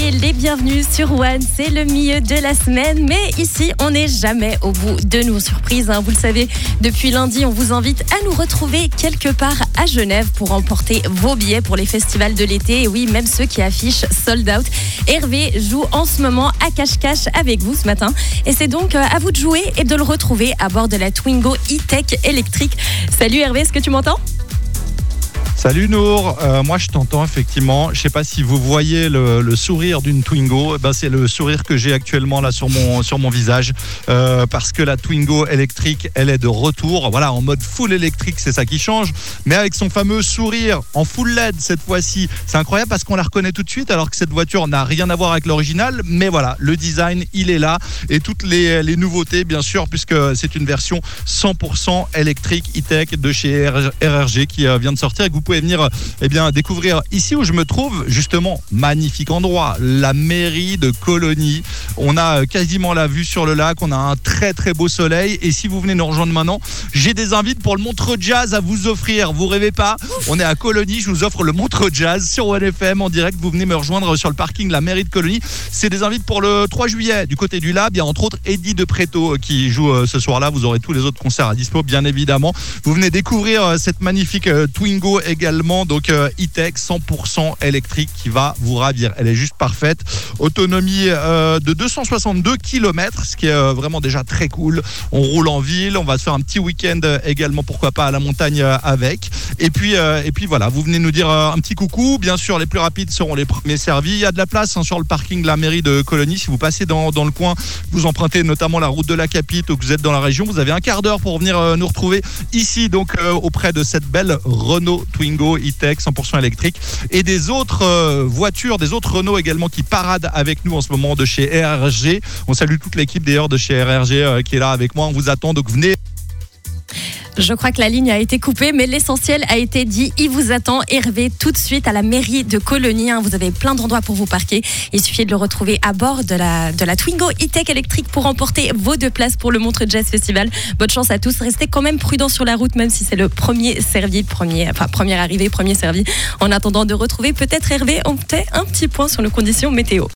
Soyez les bienvenus sur One, c'est le milieu de la semaine, mais ici on n'est jamais au bout de nos surprises. Vous le savez, depuis lundi on vous invite à nous retrouver quelque part à Genève pour remporter vos billets pour les festivals de l'été. Et oui, même ceux qui affichent sold out. Hervé joue en ce moment à cache-cache avec vous ce matin. Et c'est donc à vous de jouer et de le retrouver à bord de la Twingo E-Tech électrique. Salut Hervé, est-ce que tu m'entends ? Salut Nour, moi je t'entends effectivement. Je sais pas si vous voyez le sourire d'une Twingo. C'est le sourire que j'ai actuellement là sur mon visage, parce que la Twingo électrique, elle est de retour. Voilà, en mode full électrique, c'est ça qui change, mais avec son fameux sourire en full LED cette fois-ci. C'est incroyable parce qu'on la reconnaît tout de suite, alors que cette voiture n'a rien à voir avec l'original. Mais voilà, le design, il est là, et toutes les nouveautés, bien sûr, puisque c'est une version 100% électrique E-Tech de chez RRG qui vient de sortir et que vous pouvez venir découvrir ici où je me trouve, justement, magnifique endroit, la mairie de Colonie. On a quasiment la vue sur le lac, on a un très très beau soleil, et si vous venez nous rejoindre maintenant, j'ai des invites pour le Montreux Jazz à vous offrir. Vous rêvez pas, on est à Colonie, je vous offre le Montreux Jazz sur One FM en direct. Vous venez me rejoindre sur le parking de la mairie de Colonie. C'est des invites pour le 3 juillet du côté du Lab. Il y a entre autres Eddie de Préto qui joue ce soir-là. Vous aurez tous les autres concerts à dispo, bien évidemment. Vous venez découvrir cette magnifique Twingo également, donc E-Tech 100% électrique qui va vous ravir. Elle est juste parfaite. Autonomie de 262 km, ce qui est vraiment déjà très cool. On roule en ville, on va se faire un petit week-end également, pourquoi pas à la montagne avec. Et puis voilà, vous venez nous dire un petit coucou. Bien sûr, les plus rapides seront les premiers servis. Il y a de la place sur le parking de la mairie de Colonie. Si vous passez dans le coin, vous empruntez notamment la route de la Capite ou que vous êtes dans la région, vous avez un quart d'heure pour venir nous retrouver ici, donc auprès de cette belle Renault Twingo E-Tech 100% électrique, et des autres voitures, des autres Renault également qui paradent avec nous en ce moment de chez RRG. On salue toute l'équipe d'ailleurs de chez RRG qui est là avec moi. On vous attend, donc venez. Je crois que la ligne a été coupée, mais l'essentiel a été dit. Il vous attend, Hervé, tout de suite à la mairie de Colonie. Vous avez plein d'endroits pour vous parquer. Il suffit de le retrouver à bord de la Twingo E-Tech électrique pour remporter vos 2 places pour le Montreux Jazz Festival. Bonne chance à tous. Restez quand même prudents sur la route, même si c'est le premier servi, première arrivée, premier servi. En attendant de retrouver peut-être Hervé, on fait un petit point sur nos conditions météo.